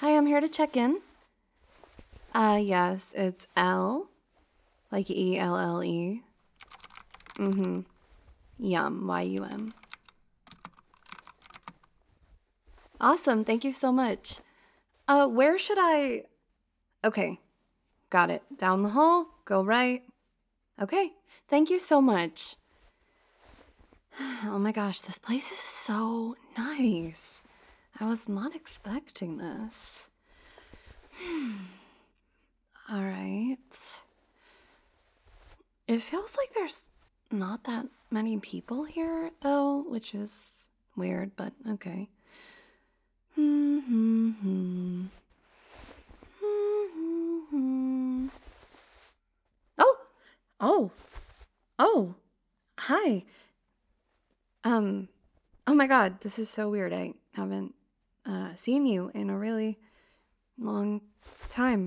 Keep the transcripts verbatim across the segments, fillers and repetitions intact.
Hi, I'm here to check in. Uh, yes, it's L, like E L L E. Mm-hmm. Yum, Y U M. Awesome, thank you so much. Uh, where should I... Okay, got it. Down the hall, go right. Okay, thank you so much. Oh my gosh, this place is so nice. I was not expecting this. All right. It feels like there's not that many people here, though, which is weird, but okay. Hmm, hmm, hmm. Hmm, hmm, hmm. Oh! Oh! Oh! Hi! Um, oh my god, this is so weird. I haven't uh, seen you in a really long time.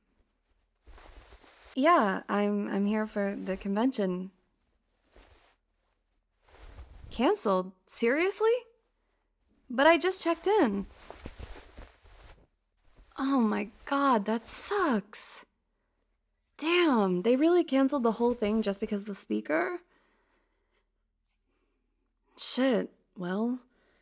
Yeah, I'm I'm here for the convention. Canceled? Seriously? But I just checked in. Oh my god, that sucks. Damn, they really canceled the whole thing just because of the speaker? Shit, well,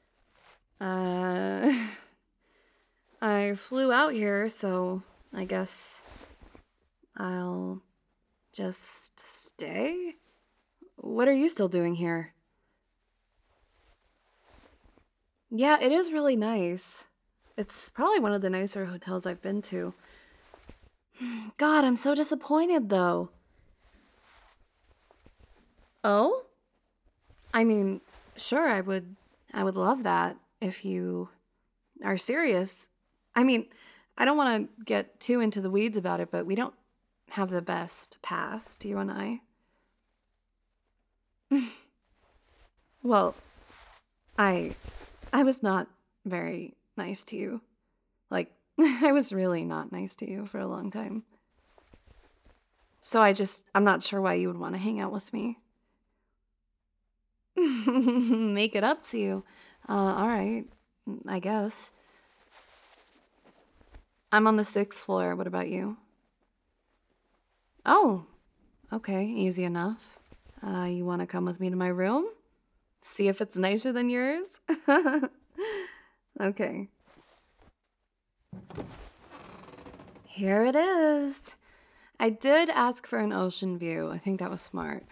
uh, I flew out here, so I guess I'll just stay? What are you still doing here? Yeah, it is really nice. It's probably one of the nicer hotels I've been to. God, I'm so disappointed though. Oh? I mean, sure, I would I would love that if you are serious. I mean, I don't want to get too into the weeds about it, but we don't have the best past, you and I. Well, I I was not very nice to you. Like, I was really not nice to you for a long time. So I just I'm not sure why you would want to hang out with me. Make it up to you. Uh, all right, I guess. I'm on the sixth floor. What about you? Oh, okay, easy enough. Uh, you want to come with me to my room? See if it's nicer than yours? Okay. Here it is. I did ask for an ocean view. I think that was smart.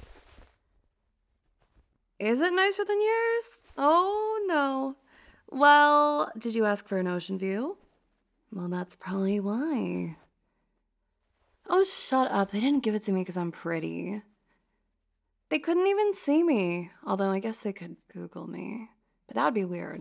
Is it nicer than yours? Oh, no. Well, did you ask for an ocean view? Well, that's probably why. Oh, shut up. They didn't give it to me because I'm pretty. They couldn't even see me. Although I guess they could Google me. But that would be weird.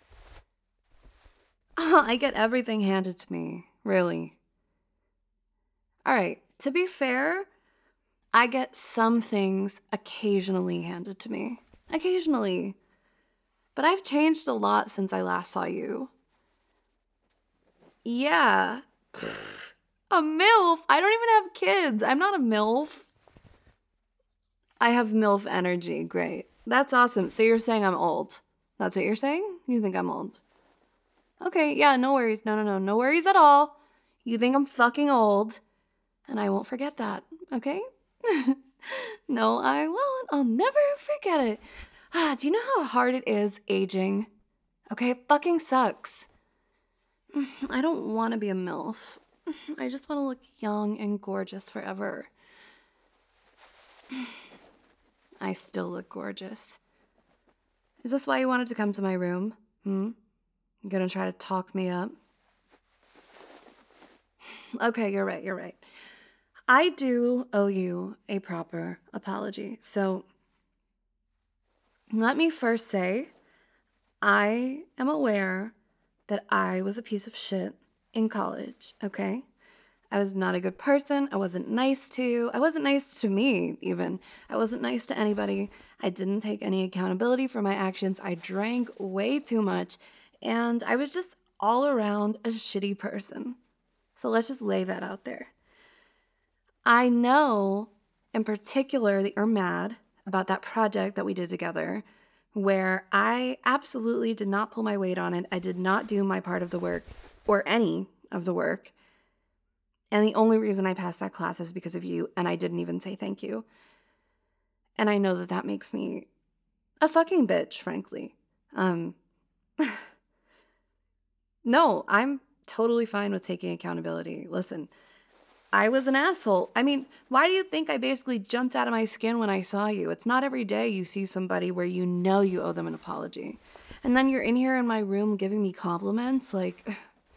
I get everything handed to me. Really. All right. To be fair, I get some things occasionally handed to me. Occasionally. But I've changed a lot since I last saw you. Yeah. A MILF? I don't even have kids. I'm not a MILF. I have MILF energy. Great. That's awesome. So you're saying I'm old. That's what you're saying? You think I'm old? Okay, yeah, no worries. No, no, no. No worries at all. You think I'm fucking old. And I won't forget that, okay? No, I won't. I'll never forget it. Ah, do you know how hard it is aging? Okay, it fucking sucks. I don't want to be a MILF. I just want to look young and gorgeous forever. I still look gorgeous. Is this why you wanted to come to my room? Hmm? You gonna try to talk me up? Okay, you're right, you're right. I do owe you a proper apology. So let me first say, I am aware that I was a piece of shit in college, okay? I was not a good person. I wasn't nice to you. I wasn't nice to me, even. I wasn't nice to anybody. I didn't take any accountability for my actions. I drank way too much. And I was just all around a shitty person. So let's just lay that out there. I know in particular that you're mad about that project that we did together, where I absolutely did not pull my weight on it. I did not do my part of the work. or any of the work. And the only reason I passed that class is because of you, and I didn't even say thank you. And I know that that makes me a fucking bitch, frankly. Um, no, I'm totally fine with taking accountability. Listen, I was an asshole. I mean, why do you think I basically jumped out of my skin when I saw you? It's not every day you see somebody where you know you owe them an apology. And then you're in here in my room giving me compliments, like,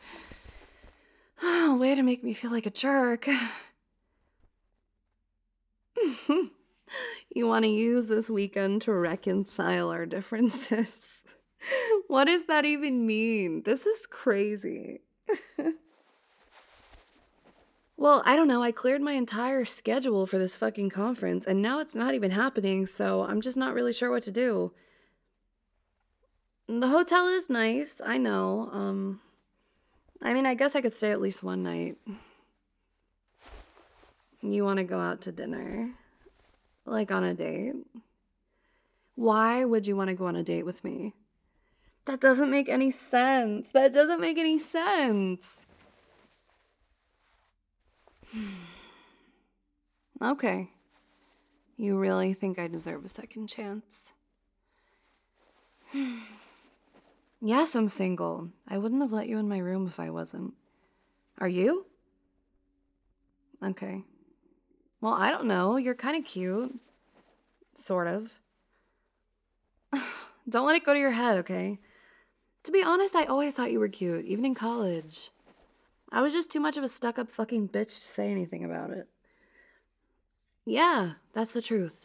oh, way to make me feel like a jerk. You want to use this weekend to reconcile our differences. What does that even mean? This is crazy. Well, I don't know. I cleared my entire schedule for this fucking conference, and now it's not even happening, so I'm just not really sure what to do. The hotel is nice, I know. Um, I mean, I guess I could stay at least one night. You want to go out to dinner? Like on a date? Why would you want to go on a date with me? That doesn't make any sense. That doesn't make any sense. Okay. You really think I deserve a second chance? Yes, I'm single. I wouldn't have let you in my room if I wasn't. Are you? Okay. Well, I don't know. You're kind of cute. Sort of. Don't let it go to your head, okay? To be honest, I always thought you were cute, even in college. I was just too much of a stuck-up fucking bitch to say anything about it. Yeah, that's the truth.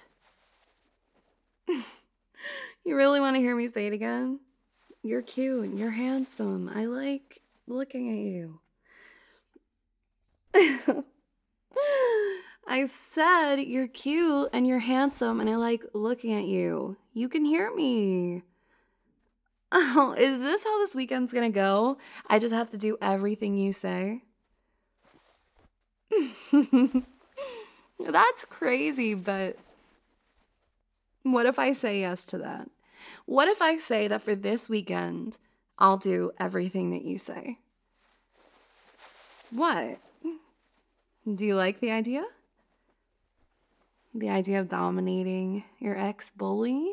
You really want to hear me say it again? You're cute. You're handsome. I like looking at you. I said you're cute and you're handsome and I like looking at you. You can hear me. Oh, is this how this weekend's gonna go? I just have to do everything you say? That's crazy, but what if I say yes to that? What if I say that for this weekend, I'll do everything that you say? What? Do you like the idea? The idea of dominating your ex-bully?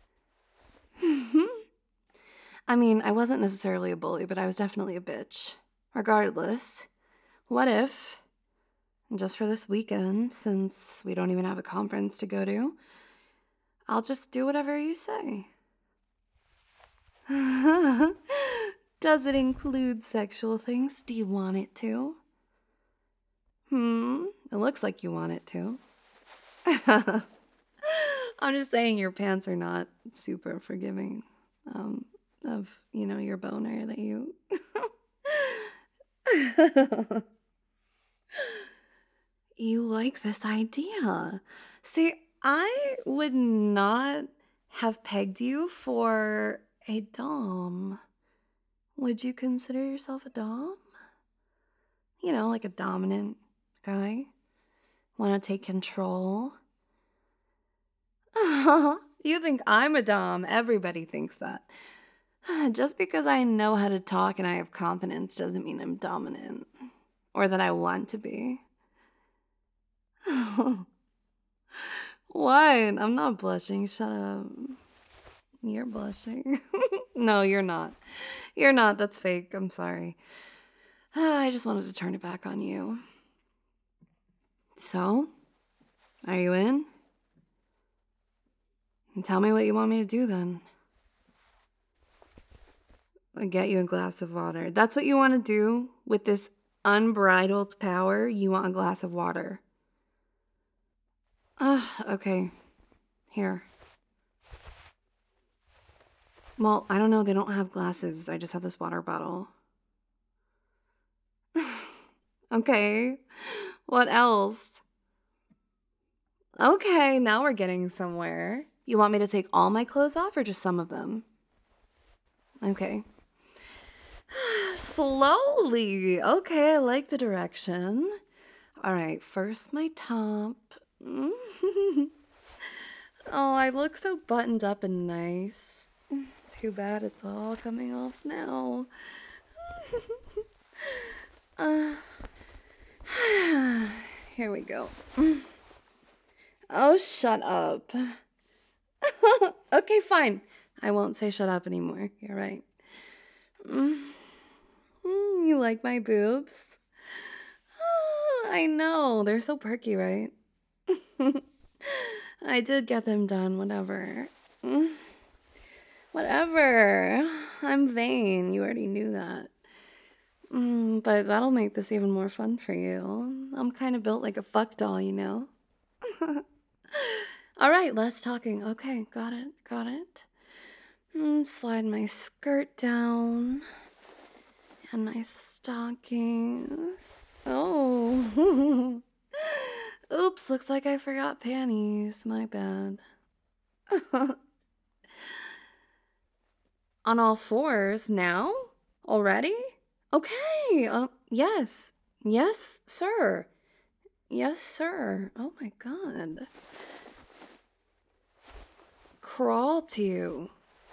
I mean, I wasn't necessarily a bully, but I was definitely a bitch. Regardless, what if, just for this weekend, since we don't even have a conference to go to, I'll just do whatever you say? Does it include sexual things? Do you want it to? Hmm, it looks like you want it to. I'm just saying your pants are not super forgiving um, of, you know, your boner that you... You like this idea. See, I would not have pegged you for a dom. Would you consider yourself a dom? You know, like a dominant guy? Want to take control? You think I'm a dom. Everybody thinks that. Just because I know how to talk and I have confidence doesn't mean I'm dominant. Or that I want to be. What? I'm not blushing. Shut up. You're blushing. No, you're not. You're not. That's fake. I'm sorry. I just wanted to turn it back on you. So, are you in? And tell me what you want me to do then. I'll get you a glass of water. That's what you want to do with this unbridled power? You want a glass of water. Ah, uh, okay. Here. Well, I don't know. They don't have glasses. I just have this water bottle. Okay. What else? Okay, now we're getting somewhere. You want me to take all my clothes off or just some of them? Okay. Slowly. Okay, I like the direction. All right, first my top. Oh, I look so buttoned up and nice. Too bad it's all coming off now. Uh, here we go. Oh, shut up. Okay, fine. I won't say shut up anymore. You're right. Mm. Mm, you like my boobs? I know. They're so perky, right? I did get them done, whatever. Mm. Whatever. I'm vain. You already knew that. Mm, but that'll make this even more fun for you. I'm kind of built like a fuck doll, you know? All right, less talking. Okay, got it, got it. Mm, slide my skirt down. And my stockings. Oh. Oops, looks like I forgot panties. My bad. On all fours now? Already? Okay. Uh, yes. Yes, sir. Yes, sir. Oh my god. Crawl to.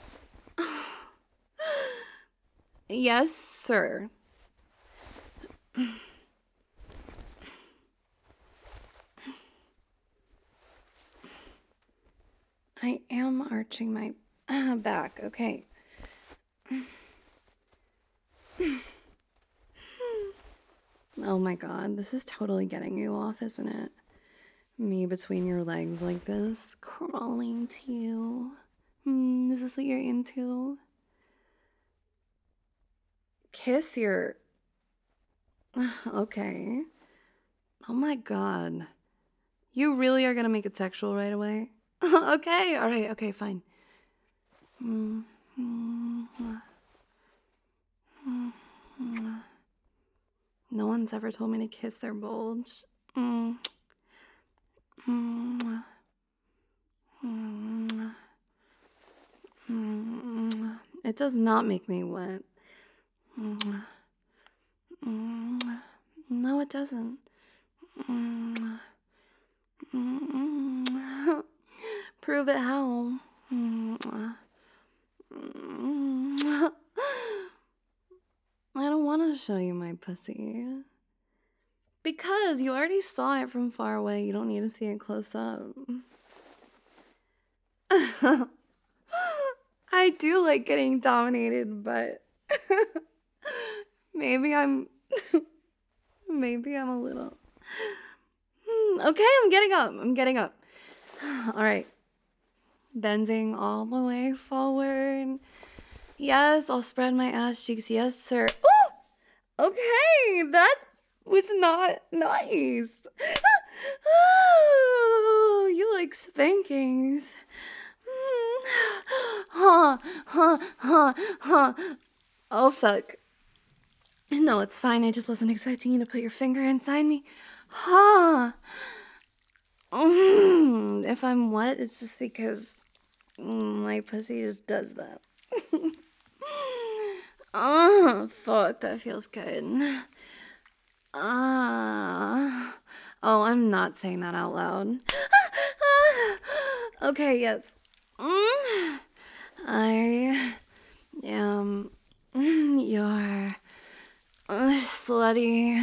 Yes, sir. I am arching my uh, back. Okay. Oh my god, this is totally getting you off, isn't it? Me between your legs like this, crawling to you. Hmm, is this what you're into? Kiss your... Okay. Oh my god. You really are gonna make it sexual right away? Okay, alright, okay, fine. No one's ever told me to kiss their bulge. Mm. Mm. Mm. Mm. It does not make me wet. Mm. Mm. No, it doesn't. Mm. Mm. Prove it how. Mm. Mm. I don't want to show you my pussy. Because you already saw it from far away. You don't need to see it close up. I do like getting dominated, but maybe I'm maybe I'm a little okay, I'm getting up. I'm getting up. All right. Bending all the way forward. Yes, I'll spread my ass cheeks. Yes, sir. Ooh! Okay, that was not nice. Oh, you like spankings. Huh, huh, huh, huh. Oh, fuck. No, it's fine. I just wasn't expecting you to put your finger inside me. Huh. Mm, if I'm wet, it's just because my pussy just does that. Oh, fuck. That feels good. Ah. Uh, oh, I'm not saying that out loud. Okay, yes. Mm. I am your uh, slutty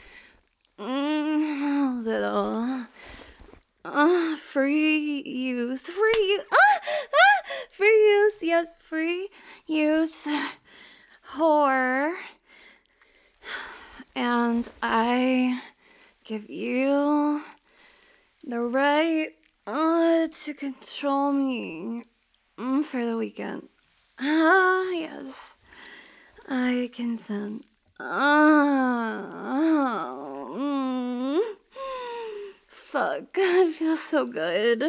mm, little uh, free use. Free ah, ah, free use, yes, free use whore. And I give you the right uh, to control me mm, for the weekend. Ah, yes. I consent. Ah, mm, fuck, I feel so good.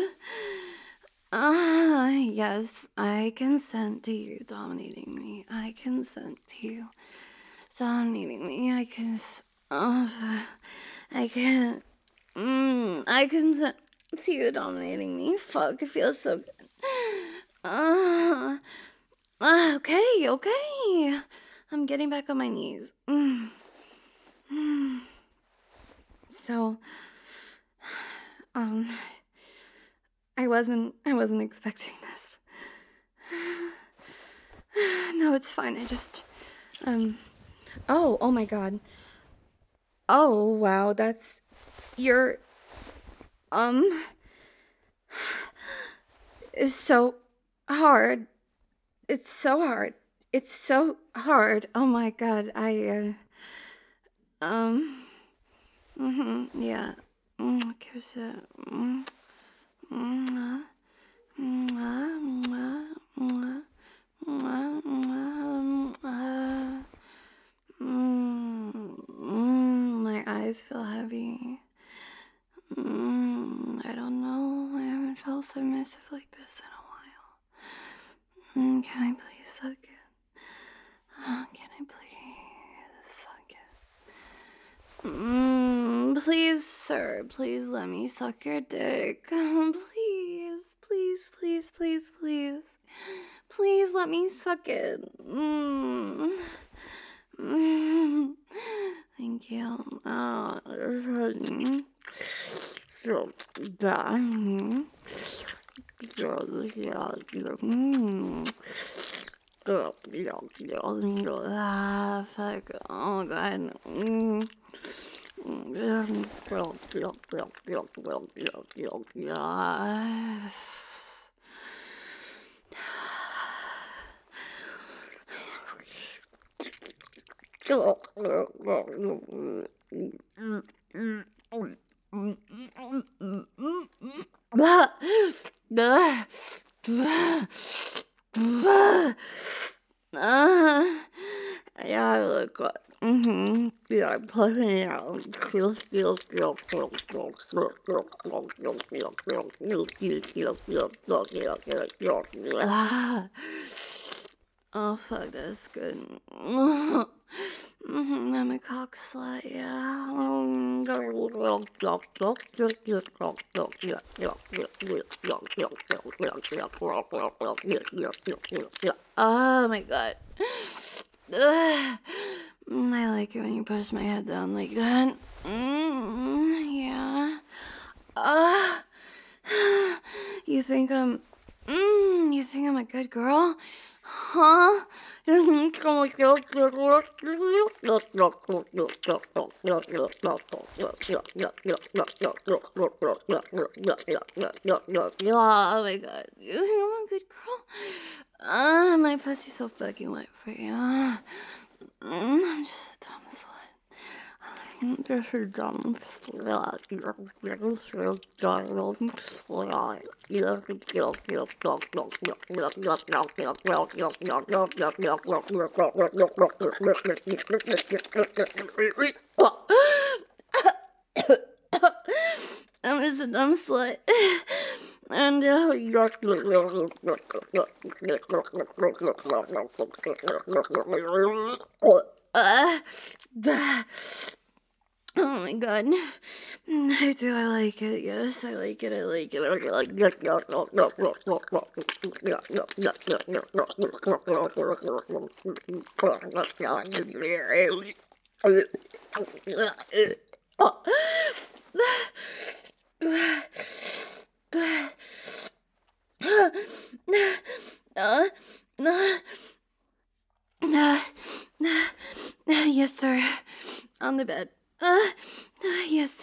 Ah, yes, I consent to you dominating me. I consent to you dominating me. I can. Oh, I can't. Mm, I consent to you dominating me. Fuck, it feels so good. Uh, uh, okay, okay. I'm getting back on my knees. Mm. Mm. So, um, I wasn't, I wasn't expecting this. No, it's fine. I just, um, oh, oh my God. Oh, wow, that's... You're... Um... It's so hard. It's so hard. It's so hard. Oh my god, I, uh... Um... Mm-hmm, yeah. Mm, kiss it. Mm, mm, mm, mm, mm, mm, mm, mm, mm, my eyes feel heavy. Mm, I don't know. I haven't felt submissive like this in a while. Mm, can I please suck it? Oh, can I please suck it? Mm, please, sir, please let me suck your dick. Please, please, please, please, please. Please let me suck it. Mm. Mm. Thank you. Oh, so bad. Mm. Ah, fuck. Oh, God. Mm. Uh, yeah, I look good. Mm-hmm. Yeah, put it out. Feel, feel, feel, feel, feel, feel, feel, feel, feel, feel, feel, feel, feel, feel, feel, feel, feel, feel, feel, feel. Ah. Oh, fuck, that's good. Mm-hmm, I'm a cock slut, yeah. Oh my god. Ugh. I like it when you push my head down like that. Mm, yeah. Uh, you think I'm... Mm, you think I'm a good girl? Huh? Oh my god. You think I'm a good girl? Ah, uh, my pussy's so fucking wet for you. Mm, I'm just a dumb slut. I'm just a dumb slut. You're so dumb slut. You're I'm just a dumb slut. And uh, uh, oh my god. I do, I like it. Yes, I like it. I like it. I like it. Uh, uh, uh, yes, sir. On the bed. Uh, uh yes.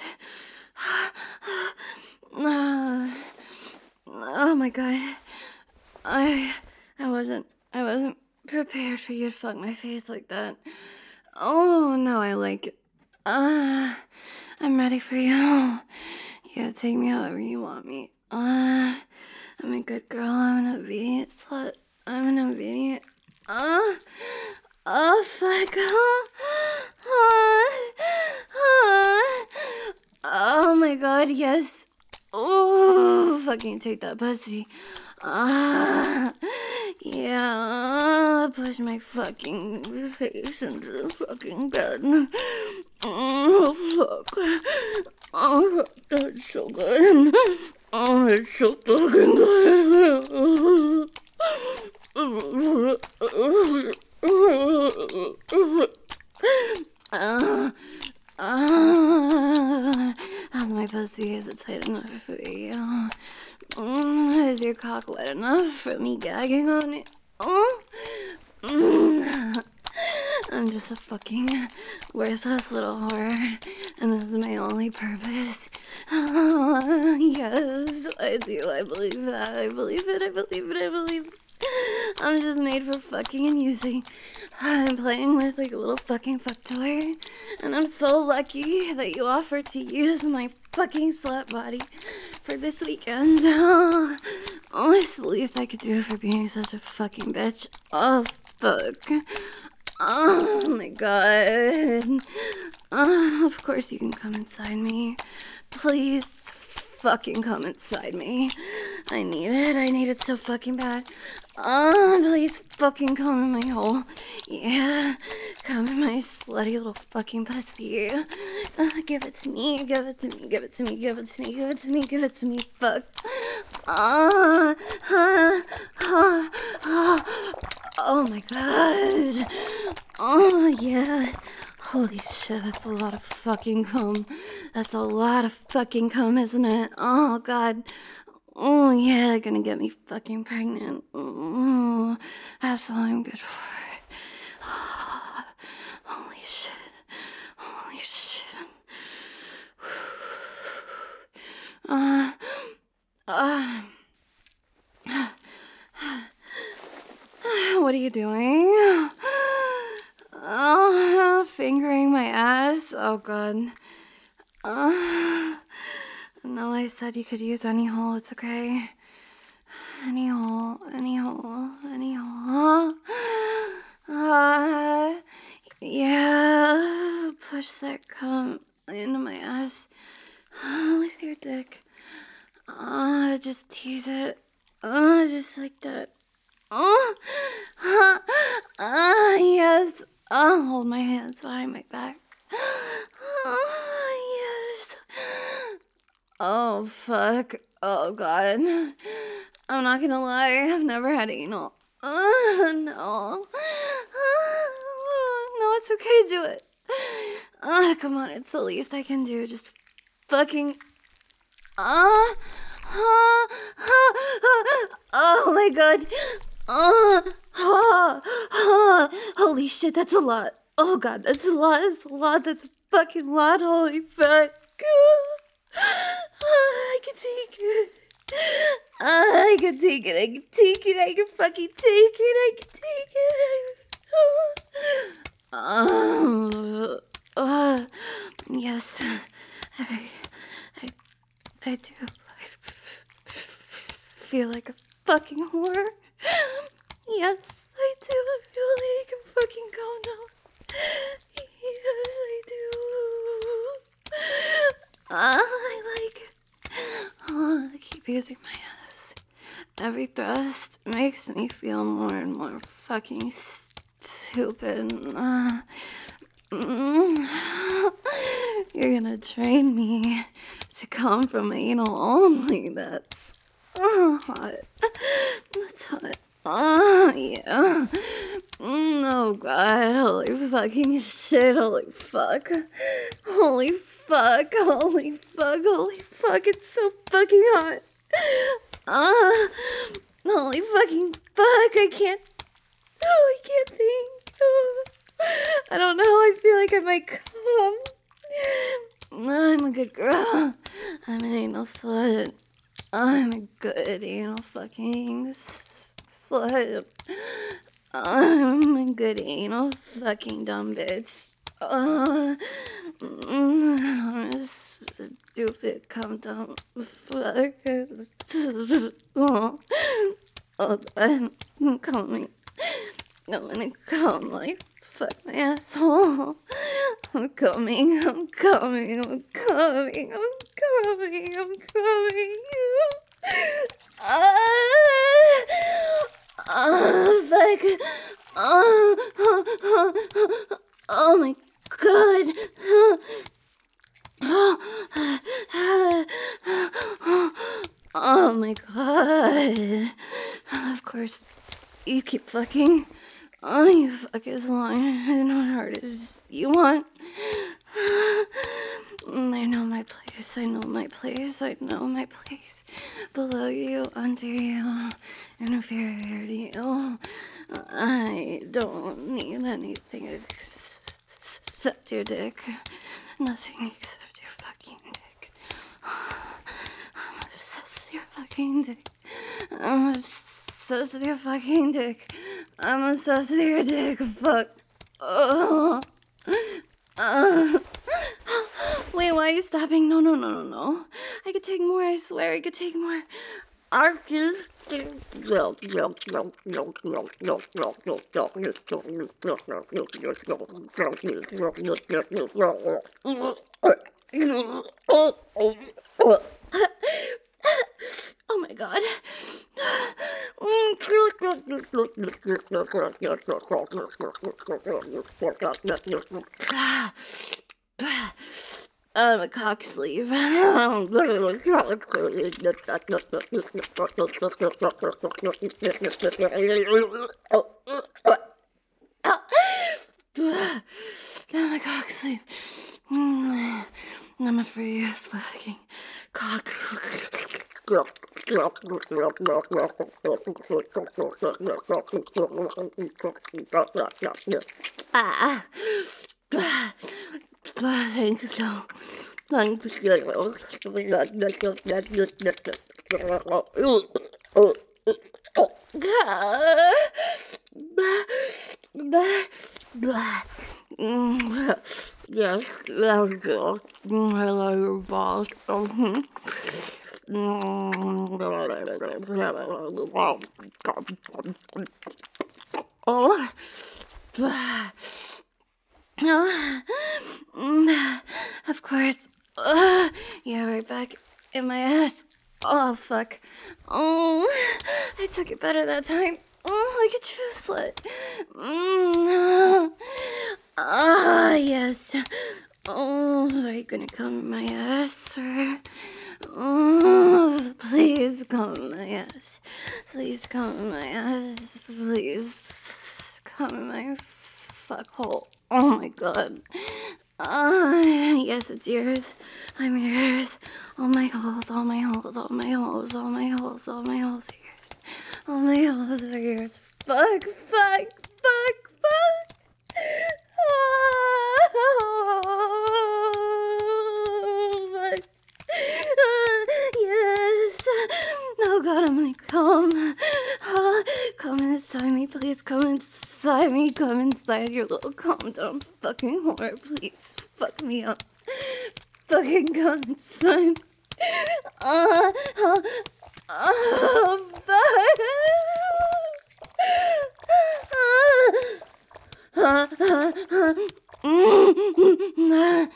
Uh, oh my god. I I wasn't I wasn't prepared for you to fuck my face like that. Oh no, I like it. Uh, I'm ready for you. Yeah, take me however you want me. Uh, I'm a good girl. I'm an obedient slut. I'm an obedient. Uh, oh, fuck. Uh, uh, oh my god, yes. Oh, fucking take that pussy. Ah, uh, yeah, push my fucking face into the fucking bed. Oh, fuck. Oh, that's so good. Oh, it's so fucking good. Uh, uh, how's my pussy? Is it tight enough for you? Mm, is your cock wet enough for me gagging on it? Oh, mm. I'm just a fucking worthless little whore, and this is my only purpose. Oh, yes, I do. I believe that. I believe it. I believe it. I believe it. I'm just made for fucking and using. I'm playing with like a little fucking fuck toy, and I'm so lucky that you offered to use my fucking slut body for this weekend. Oh, oh, it's the least I could do for being such a fucking bitch. Oh, fuck. Oh my god. Oh, of course you can come inside me. Please fucking come inside me. I need it. I need it so fucking bad. Oh, please fucking come in my hole. Yeah. Come in my slutty little fucking pussy. Uh, give it to me. Give it to me. Give it to me. Give it to me. Give it to me. Give it to me. Fuck. Ah. Uh, uh, uh, oh my god. Oh yeah. Holy shit, that's a lot of fucking cum. That's a lot of fucking cum, isn't it? Oh god. Oh yeah, gonna get me fucking pregnant. Oh, that's all I'm good for. Oh, holy shit. Holy shit. Uh, uh, what are you doing? Oh, fingering my ass. Oh god. Uh, no, I said you could use any hole. It's okay. Any hole, any hole, any hole. Uh, yeah. Push that cum into my ass uh, with your dick. Uh, just tease it. Uh, just like that. Oh, uh, uh, yes. I'll hold my hands behind my back. Oh, yes. Oh, fuck. Oh, God. I'm not gonna lie. I've never had anal. Uh, no. Uh, no, it's okay. Do it. Uh, come on. It's the least I can do. Just fucking... Uh, uh, uh, uh, oh, my God. Uh, uh, uh, holy shit, that's a lot. Oh god, that's a lot, that's a lot, that's a fucking lot, holy fuck. Uh, I can take it. Uh, I can take it, I can take it, I can fucking take it, I can take it. Um, uh, yes, I, I, I do feel like a fucking whore. Yes, I do. I feel like I can fucking go now. Yes, I do. Uh, I like it. Oh, I keep using my ass. Every thrust makes me feel more and more fucking stupid. Uh, mm, you're gonna train me to come from anal only. That's oh, hot. That's hot. Oh, yeah. Oh, God. Holy fucking shit. Holy fuck. Holy fuck. Holy fuck. Holy fuck. It's so fucking hot. Ah. Uh, holy fucking fuck. I can't. Oh, I can't think. Oh, I don't know. I feel like I might come. I'm a good girl. I'm an anal slut. I'm a good anal fucking slut. I'm a good anal fucking dumb bitch. Uh, I'm a stupid cum dumb fuck. Oh, oh, I'm coming. I'm gonna come like fuck my asshole. I'm coming, I'm coming, I'm coming, I'm coming, I'm coming. Ah, oh, fuck. Oh, oh, oh, oh my god. Oh my god. Of course, you keep fucking. Oh, you fuck as long and hard as you want. I know my place, I know my place, I know my place. Below you, under you, inferior to you. I don't need anything except your dick. Nothing except your fucking dick. I'm obsessed with your fucking dick. I'm obsessed with your fucking dick. I'm obsessed with your dick. Fuck. Oh. Uh. Wait, why are you stopping? No, no, no, no, no. I could take more, I swear I could take more. I could. Oh my god. I'm a cock sleeve. Oh my cock sleeve. I'm a free ass fucking cock. Ah. Thank you so. Thank you. Yes, that's good. I love your balls. Oh. Of course. Uh, yeah, right back in my ass. Oh, fuck. Oh, I took it better that time. Oh, like a true slut. Mm. Ah, yes. Oh, are you gonna come in my ass, or? Oh, please come in my ass. Please come in my ass. Please come in my fuck hole. Oh my god. Uh, yes, it's yours. I'm yours. All my holes, all my holes, all my holes, all my holes, all my holes are yours. All my holes are yours. Fuck, fuck, fuck, fuck. Oh, fuck. Uh, yes. Oh god, I'm gonna come. Uh, come inside me, please. Come inside me. Come inside your little calm down fucking whore. Please fuck me up. Fucking come inside. Uh, uh, oh, fuck. Uh, uh, uh, uh,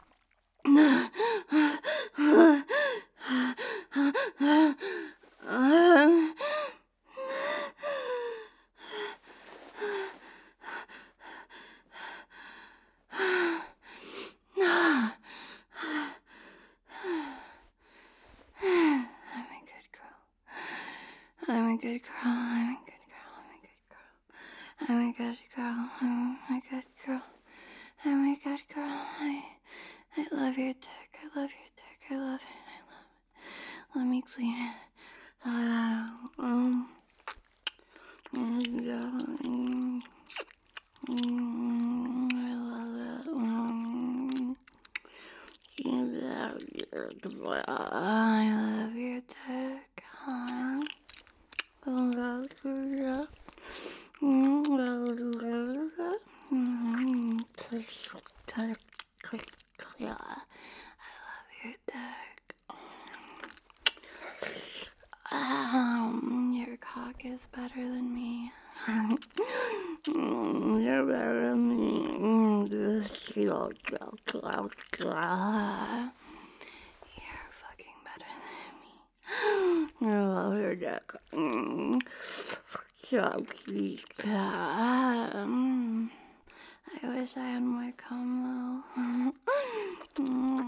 I'm a good girl. I'm a good girl. I'm a good girl. I'm a good girl. I'm a good girl. I, I love your dick. I love your dick. I love it. I love it. Let me clean it. Uh, um, yeah, um, um, I love it. Um, yeah, I love your dick. Huh? I love your dick. Yeah, I love your dick. Um, your cock is better than me. You're better than me. This You're fucking better than me. I love your dick. Mm. So please, um, I wish I had more cum though.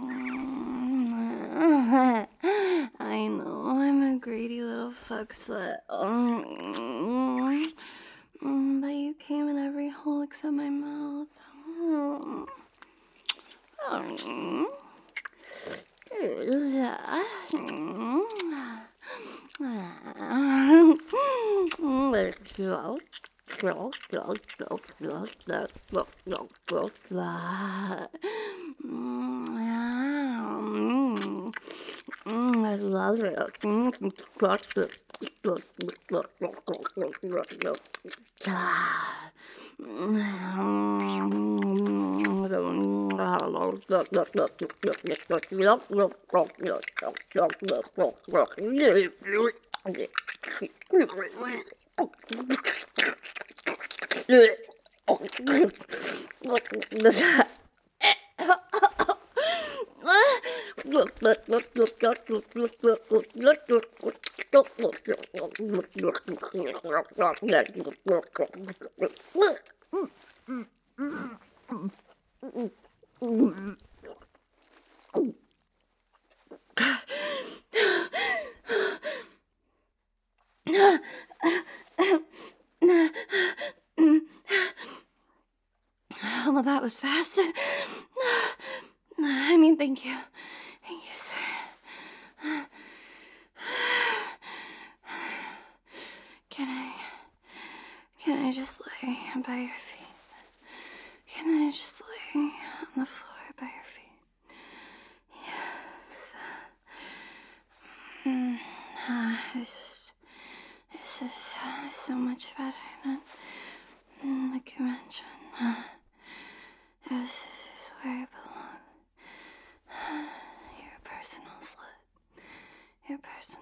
I know, I'm a greedy little fuck slut. Um, but you came in every hole except my mouth. Um, um, yeah. Let's go. I love it. Mm, that's it. Well, that was fast. I mean, thank you. Thank you, sir. Can I, can I just lay by your feet? Can I just lay on the floor by your feet? Yes. Mm, uh, this is, this is uh, so much better than mm, the convention. Uh, this is where I belong. Your personal slut. Your personal